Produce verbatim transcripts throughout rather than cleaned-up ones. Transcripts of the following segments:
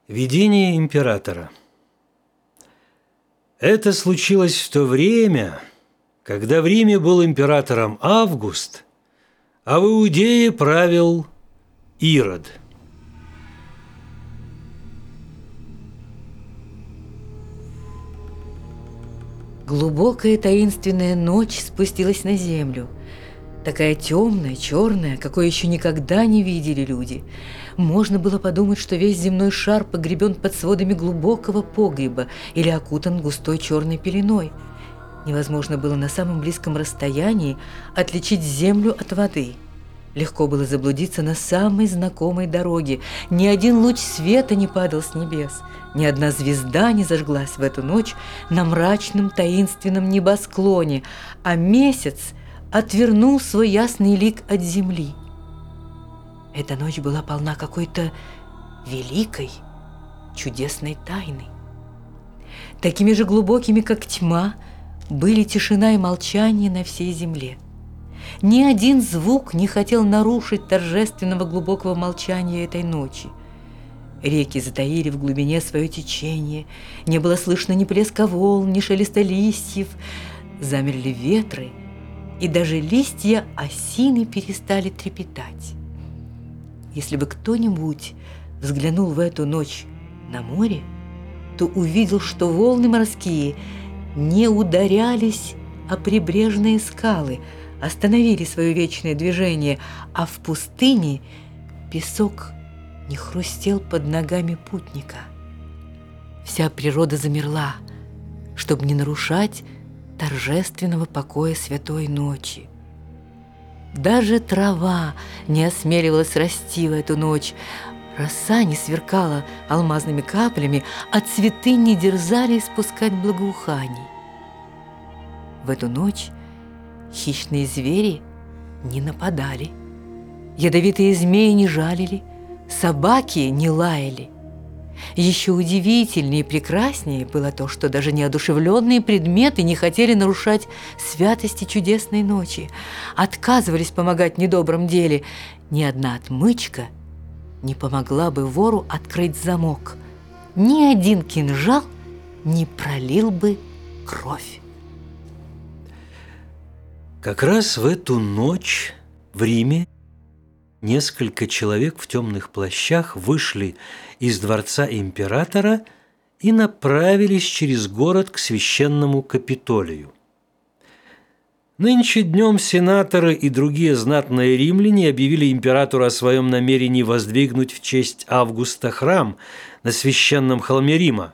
Видение императора. Это случилось в то время, когда в Риме был императором Август, а в Иудее правил Ирод. Глубокая таинственная ночь спустилась на землю. Такая темная, черная, какой еще никогда не видели люди. Можно было подумать, что весь земной шар погребен под сводами глубокого погреба или окутан густой черной пеленой. Невозможно было на самом близком расстоянии отличить землю от воды. Легко было заблудиться на самой знакомой дороге. Ни один луч света не падал с небес. Ни одна звезда не зажглась в эту ночь на мрачном таинственном небосклоне, а месяц отвернул свой ясный лик от земли. Эта ночь была полна какой-то великой, чудесной тайны. Такими же глубокими, как тьма, были тишина и молчание на всей земле. Ни один звук не хотел нарушить торжественного глубокого молчания этой ночи. Реки затаили в глубине свое течение, не было слышно ни плеска волн, ни шелеста листьев, замерли ветры, и даже листья осины перестали трепетать. Если бы кто-нибудь взглянул в эту ночь на море, то увидел, что волны морские не ударялись о прибрежные скалы, остановили свое вечное движение, а в пустыне песок не хрустел под ногами путника. Вся природа замерла, чтобы не нарушать торжественного покоя святой ночи. Даже трава не осмеливалась расти в эту ночь, роса не сверкала алмазными каплями, а цветы не дерзали испускать благоуханий. В эту ночь хищные звери не нападали, ядовитые змеи не жалили, собаки не лаяли. Еще удивительнее и прекраснее было то, что даже неодушевленные предметы не хотели нарушать святости чудесной ночи, отказывались помогать в недобром деле. Ни одна отмычка не помогла бы вору открыть замок, ни один кинжал не пролил бы кровь. Как раз в эту ночь в Риме несколько человек в темных плащах вышли из дворца императора и направились через город к священному Капитолию. Нынче днем сенаторы и другие знатные римляне объявили императору о своем намерении воздвигнуть в честь Августа храм на священном холме Рима.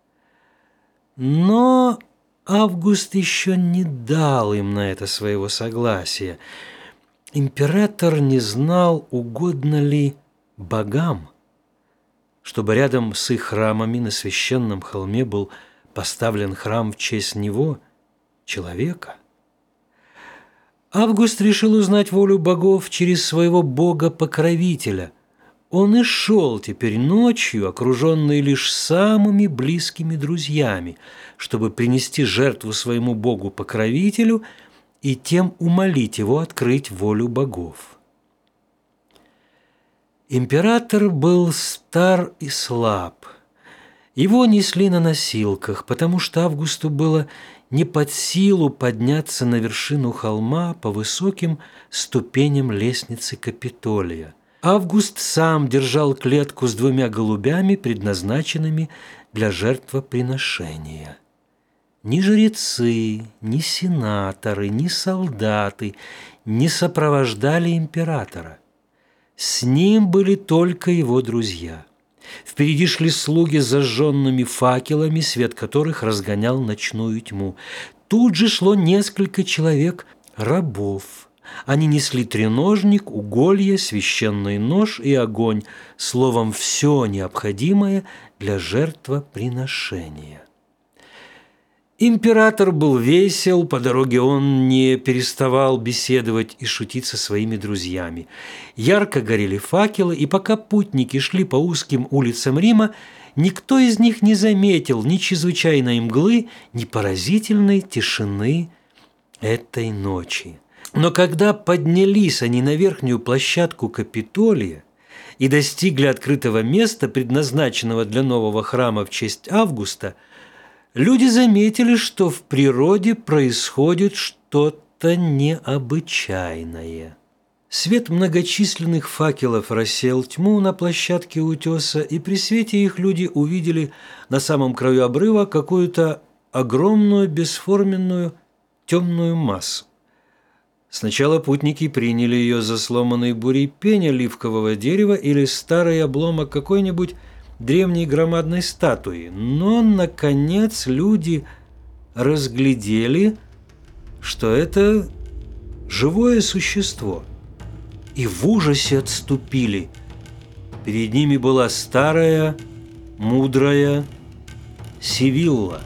Но Август еще не дал им на это своего согласия. Император не знал, угодно ли богам, чтобы рядом с их храмами на священном холме был поставлен храм в честь него, человека. Август решил узнать волю богов через своего бога-покровителя. Он и шел теперь ночью, окруженный лишь самыми близкими друзьями, чтобы принести жертву своему богу-покровителю и тем умолить его открыть волю богов. Император был стар и слаб. Его несли на носилках, потому что Августу было не под силу подняться на вершину холма по высоким ступеням лестницы Капитолия. Август сам держал клетку с двумя голубями, предназначенными для жертвоприношения. Ни жрецы, ни сенаторы, ни солдаты не сопровождали императора. С ним были только его друзья. Впереди шли слуги с зажженными факелами, свет которых разгонял ночную тьму. Тут же шло несколько человек рабов. Они несли треножник, уголья, священный нож и огонь, словом, все необходимое для жертвоприношения. Император был весел, по дороге он не переставал беседовать и шутить со своими друзьями. Ярко горели факелы, и пока путники шли по узким улицам Рима, никто из них не заметил ни чрезвычайной мглы, ни поразительной тишины этой ночи. Но когда поднялись они на верхнюю площадку Капитолия, и достигли открытого места, предназначенного для нового храма в честь Августа, люди заметили, что в природе происходит что-то необычайное. Свет многочисленных факелов рассеял тьму на площадке утеса, и при свете их люди увидели на самом краю обрыва какую-то огромную бесформенную темную массу. Сначала путники приняли ее за сломанный бурей пень оливкового дерева или старый обломок какой-нибудь древней громадной статуи, но, наконец, люди разглядели, что это живое существо, и в ужасе отступили. Перед ними была старая, мудрая Сивилла.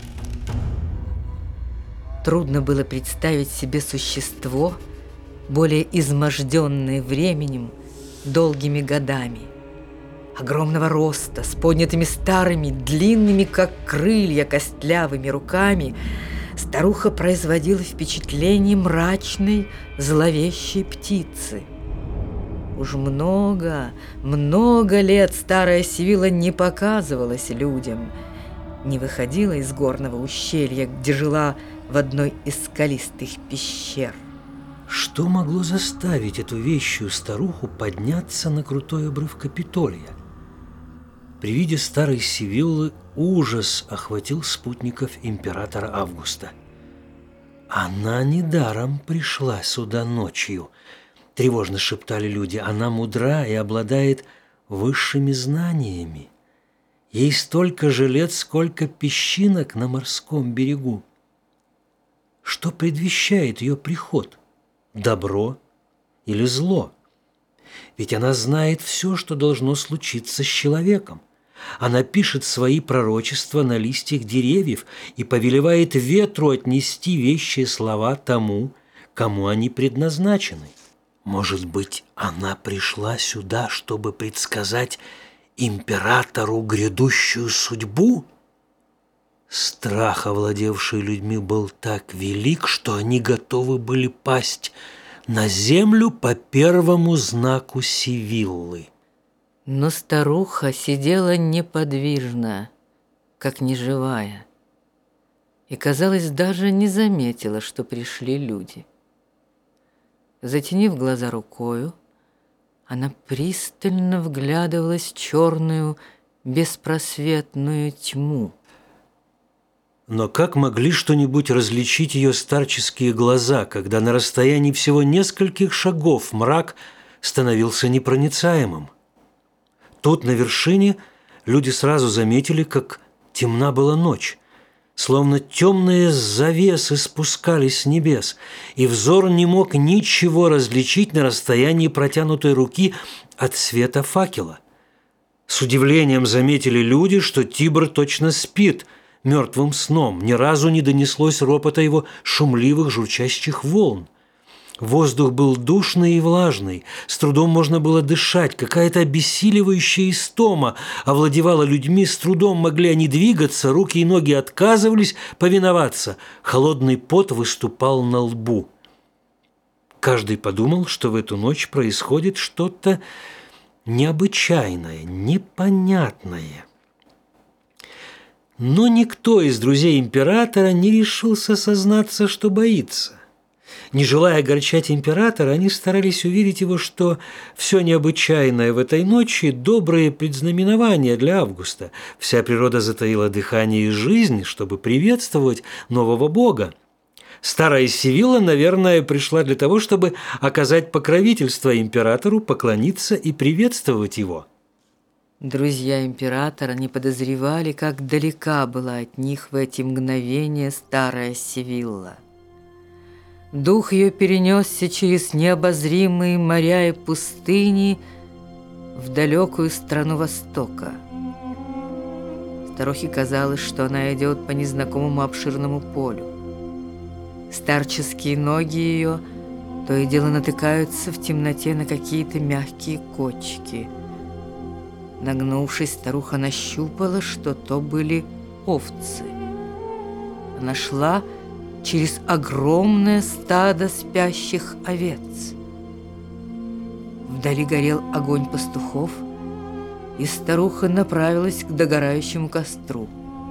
Трудно было представить себе существо, более изможденное временем, долгими годами. Огромного роста, с поднятыми старыми, длинными, как крылья, костлявыми руками, старуха производила впечатление мрачной, зловещей птицы. Уж много, много лет старая Сивилла не показывалась людям, не выходила из горного ущелья, где жила в одной из скалистых пещер. Что могло заставить эту вещую старуху подняться на крутой обрыв Капитолия? При виде старой Сивиллы ужас охватил спутников императора Августа. «Она недаром пришла сюда ночью», – тревожно шептали люди. «Она мудра и обладает высшими знаниями. Ей столько же лет, сколько песчинок на морском берегу. Что предвещает ее приход? Добро или зло? Ведь она знает все, что должно случиться с человеком. Она пишет свои пророчества на листьях деревьев и повелевает ветру отнести вещие слова тому, кому они предназначены. Может быть, она пришла сюда, чтобы предсказать императору грядущую судьбу?» Страх, овладевший людьми, был так велик, что они готовы были пасть на землю по первому знаку Сивиллы. Но старуха сидела неподвижно, как неживая, и, казалось, даже не заметила, что пришли люди. Затенив глаза рукою, она пристально вглядывалась в черную, беспросветную тьму. Но как могли что-нибудь различить ее старческие глаза, когда на расстоянии всего нескольких шагов мрак становился непроницаемым? Тут, на вершине, люди сразу заметили, как темна была ночь, словно темные завесы спускались с небес, и взор не мог ничего различить на расстоянии протянутой руки от света факела. С удивлением заметили люди, что Тибр точно спит мертвым сном, ни разу не донеслось ропота его шумливых журчащих волн. Воздух был душный и влажный, с трудом можно было дышать, какая-то обессиливающая истома овладевала людьми, с трудом могли они двигаться, руки и ноги отказывались повиноваться, холодный пот выступал на лбу. Каждый подумал, что в эту ночь происходит что-то необычайное, непонятное. Но никто из друзей императора не решился сознаться, что боится. Не желая огорчать императора, они старались уверить его, что все необычайное в этой ночи – добрые предзнаменования для Августа. Вся природа затаила дыхание и жизнь, чтобы приветствовать нового бога. Старая Сивилла, наверное, пришла для того, чтобы оказать покровительство императору, поклониться и приветствовать его. Друзья императора не подозревали, как далека была от них в эти мгновения старая Сивилла. Дух ее перенесся через необозримые моря и пустыни в далекую страну Востока. Старухе казалось, что она идет по незнакомому обширному полю. Старческие ноги ее то и дело натыкаются в темноте на какие-то мягкие кочки. Нагнувшись, старуха нащупала, что то были овцы. Она шла через огромное стадо спящих овец. Вдали горел огонь пастухов, и старуха направилась к догорающему костру.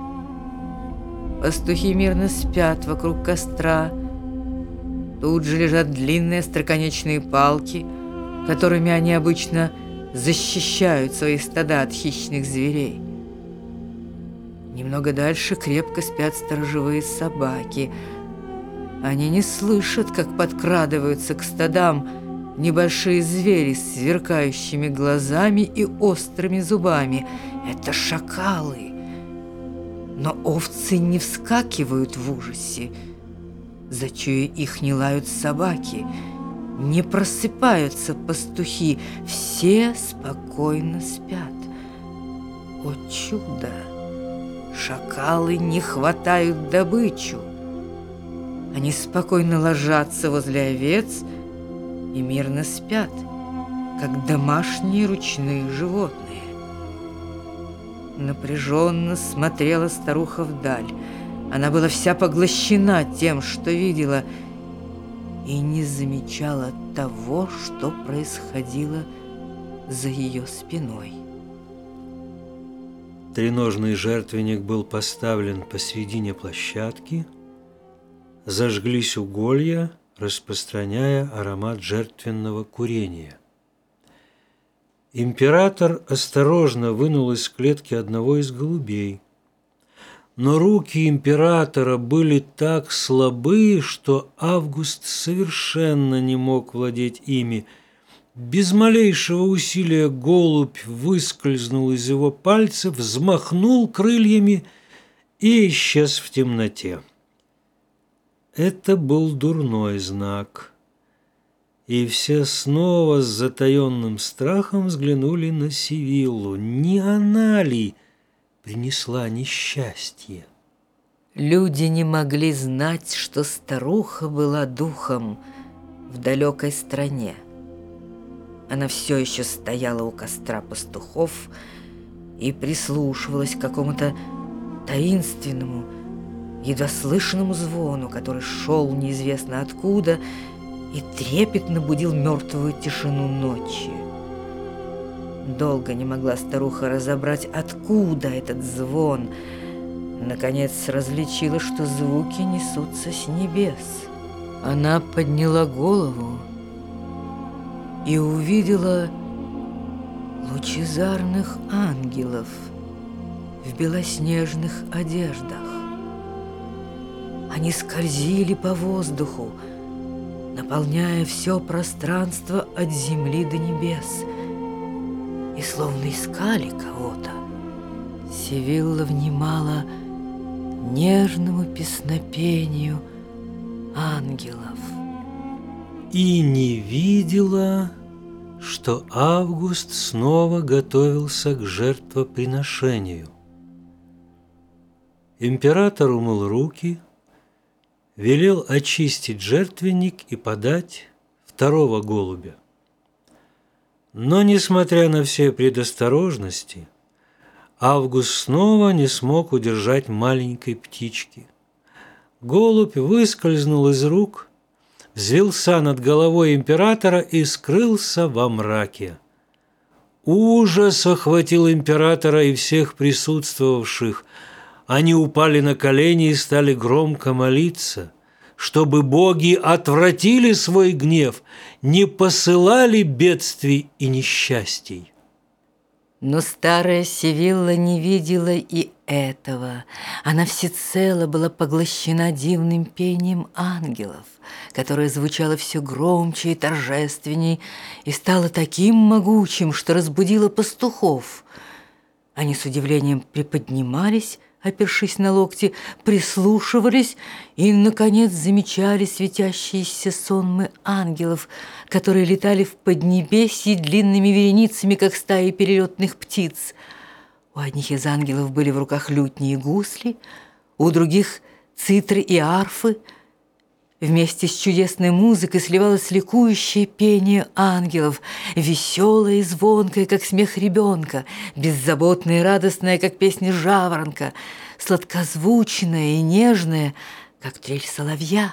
Пастухи мирно спят вокруг костра. Тут же лежат длинные остроконечные палки, которыми они обычно защищают свои стада от хищных зверей. Немного дальше крепко спят сторожевые собаки. Они не слышат, как подкрадываются к стадам небольшие звери с сверкающими глазами и острыми зубами. Это шакалы. Но овцы не вскакивают в ужасе. Зачуя их, не лают собаки, не просыпаются пастухи. Все спокойно спят. О чудо! Шакалы не хватают добычу. Они спокойно ложатся возле овец и мирно спят, как домашние ручные животные. Напряженно смотрела старуха вдаль. Она была вся поглощена тем, что видела, и не замечала того, что происходило за ее спиной. Треножный жертвенник был поставлен посредине площадки, зажглись уголья, распространяя аромат жертвенного курения. Император осторожно вынул из клетки одного из голубей, но руки императора были так слабы, что Август совершенно не мог владеть ими. Без малейшего усилия голубь выскользнул из его пальцев, взмахнул крыльями и исчез в темноте. Это был дурной знак, и все снова с затаенным страхом взглянули на Сивиллу. Не она ли принесла несчастье? Люди не могли знать, что старуха была духом в далекой стране. Она все еще стояла у костра пастухов и прислушивалась к какому-то таинственному, едва слышному звону, который шел неизвестно откуда и трепетно будил мертвую тишину ночи. Долго не могла старуха разобрать, откуда этот звон. Наконец различила, что звуки несутся с небес. Она подняла голову и увидела лучезарных ангелов в белоснежных одеждах. Они скользили по воздуху, наполняя все пространство от земли до небес, и словно искали кого-то. Сивилла внимала нежному песнопению ангелов и не видела, что Август снова готовился к жертвоприношению. Император умыл руки, велел очистить жертвенник и подать второго голубя. Но, несмотря на все предосторожности, Август снова не смог удержать маленькой птички. Голубь выскользнул из рук, взвился над головой императора и скрылся во мраке. Ужас охватил императора и всех присутствовавших. Они упали на колени и стали громко молиться, чтобы боги отвратили свой гнев, не посылали бедствий и несчастий. Но старая Сивилла не видела и этого. Она всецело была поглощена дивным пением ангелов, которое звучало все громче и торжественней и стало таким могучим, что разбудило пастухов. Они с удивлением приподнимались, опершись на локти, прислушивались и, наконец, замечали светящиеся сонмы ангелов, которые летали в поднебесье длинными вереницами, как стаи перелетных птиц. У одних из ангелов были в руках лютни и гусли, у других — цитры и арфы. Вместе с чудесной музыкой сливалось ликующее пение ангелов, веселое и звонкое, как смех ребенка, беззаботное и радостное, как песня жаворонка, сладкозвучное и нежное, как трель соловья.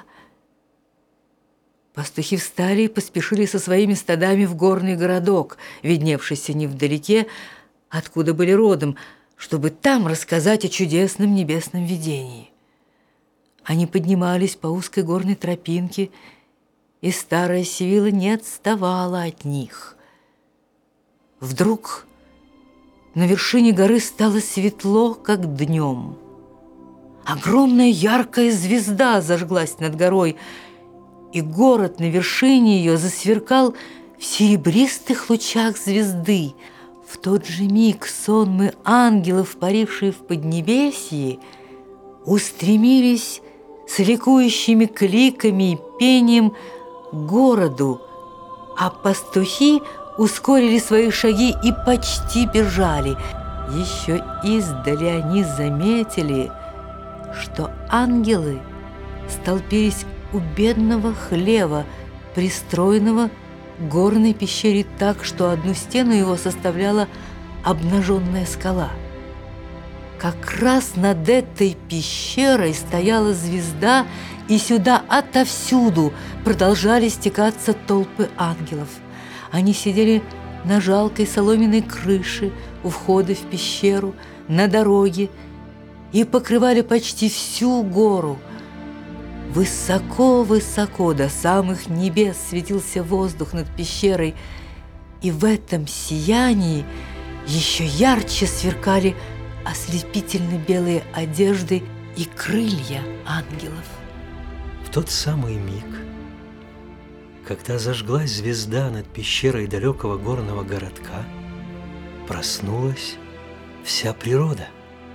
Пастухи встали и поспешили со своими стадами в горный городок, видневшийся невдалеке, откуда были родом, чтобы там рассказать о чудесном небесном видении. Они поднимались по узкой горной тропинке, и старая Сивилла не отставала от них. Вдруг на вершине горы стало светло, как днем. Огромная яркая звезда зажглась над горой, и город на вершине ее засверкал в серебристых лучах звезды. В тот же миг сонмы ангелов, парившие в поднебесье, устремились с ликующими кликами и пением к городу, а пастухи ускорили свои шаги и почти бежали. Еще издали они заметили, что ангелы столпились у бедного хлева, пристроенного к горной пещере так, что одну стену его составляла обнаженная скала. Как раз над этой пещерой стояла звезда, и сюда отовсюду продолжали стекаться толпы ангелов. Они сидели на жалкой соломенной крыше у входа в пещеру, на дороге, и покрывали почти всю гору. Высоко-высоко до самых небес светился воздух над пещерой, и в этом сиянии еще ярче сверкали ослепительно белые одежды и крылья ангелов. В тот самый миг, когда зажглась звезда над пещерой далекого горного городка, проснулась вся природа.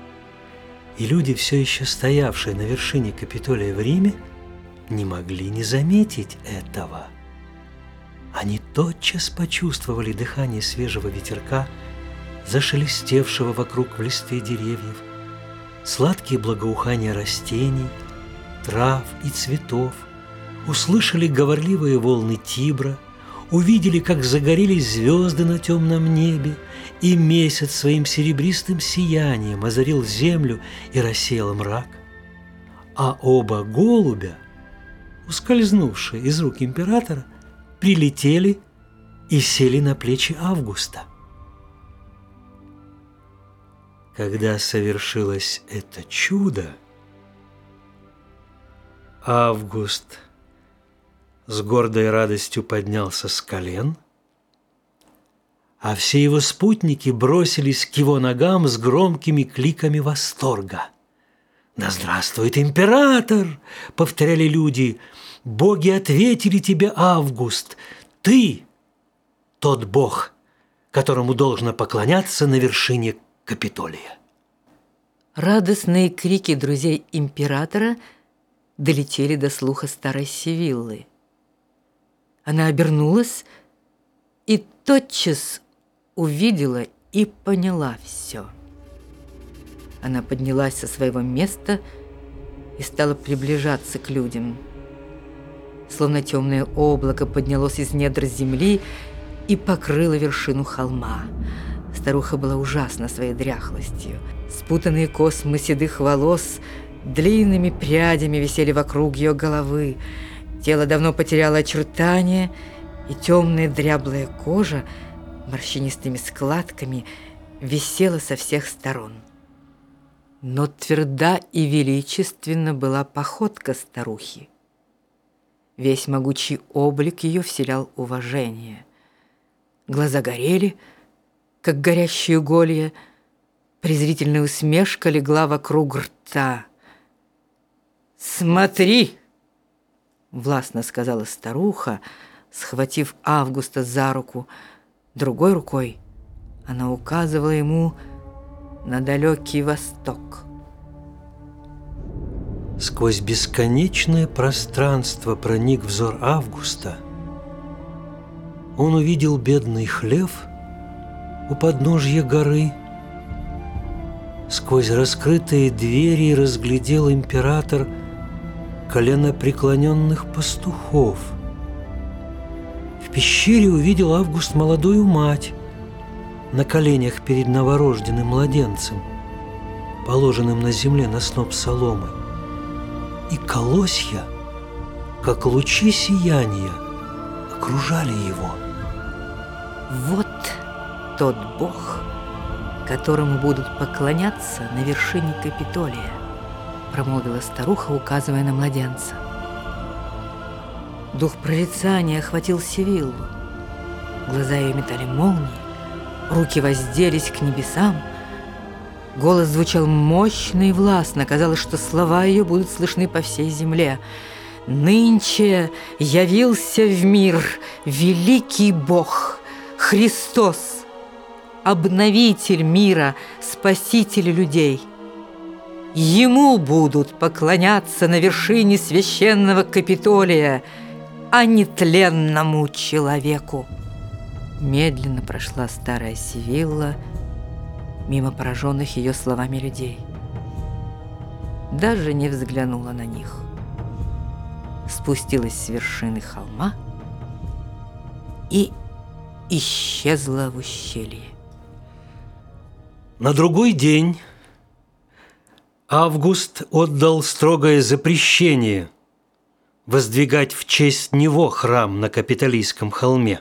И люди, все еще стоявшие на вершине Капитолия в Риме, не могли не заметить этого. Они тотчас почувствовали дыхание свежего ветерка, зашелестевшего вокруг в листве деревьев, сладкие благоухания растений, трав и цветов, услышали говорливые волны Тибра, увидели, как загорелись звезды на темном небе, и месяц своим серебристым сиянием озарил землю и рассеял мрак, а оба голубя, ускользнувшие из рук императора, прилетели и сели на плечи Августа. Когда совершилось это чудо, Август с гордой радостью поднялся с колен, а все его спутники бросились к его ногам с громкими кликами восторга. «Да здравствует император!» — повторяли люди. «Боги ответили тебе, Август! Ты тот бог, которому должно поклоняться на вершине Капитолия!» Радостные крики друзей императора долетели до слуха старой Сивиллы. Она обернулась и тотчас увидела и поняла все. Она поднялась со своего места и стала приближаться к людям. Словно темное облако поднялось из недр земли и покрыло вершину холма. Старуха была ужасна своей дряхлостью. Спутанные космы седых волос длинными прядями висели вокруг ее головы. Тело давно потеряло очертания, и темная дряблая кожа морщинистыми складками висела со всех сторон. Но тверда и величественна была походка старухи. Весь могучий облик ее вселял уважение. Глаза горели, как горящие уголья, презрительная усмешка легла вокруг рта. «Смотри!» — властно сказала старуха, схватив Августа за руку. Другой рукой она указывала ему на далекий восток. Сквозь бесконечное пространство проник взор Августа. Он увидел бедный хлев у подножья горы. Сквозь раскрытые двери разглядел император коленопреклоненных пастухов. В пещере увидел Август молодую мать на коленях перед новорожденным младенцем, положенным на земле на сноп соломы. И колосья, как лучи сияния, окружали его. Вот тот Бог, которому будут поклоняться на вершине Капитолия», промолвила старуха, указывая на младенца. Дух прорицания охватил Севиллу. Глаза ее метали молнии, руки возделись к небесам. Голос звучал мощно и властно, казалось, что слова ее будут слышны по всей земле. «Нынче явился в мир великий Бог, Христос, обновитель мира, спаситель людей. Ему будут поклоняться на вершине священного Капитолия, а не тленному человеку». Медленно прошла старая Севилла мимо пораженных ее словами людей. Даже не взглянула на них. Спустилась с вершины холма и исчезла в ущелье. На другой день Август отдал строгое запрещение воздвигать в честь него храм на Капитолийском холме.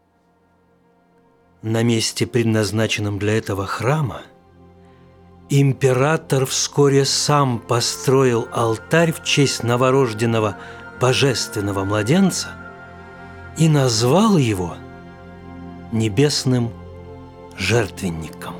На месте, предназначенном для этого храма, император вскоре сам построил алтарь в честь новорожденного божественного младенца и назвал его небесным жертвенником.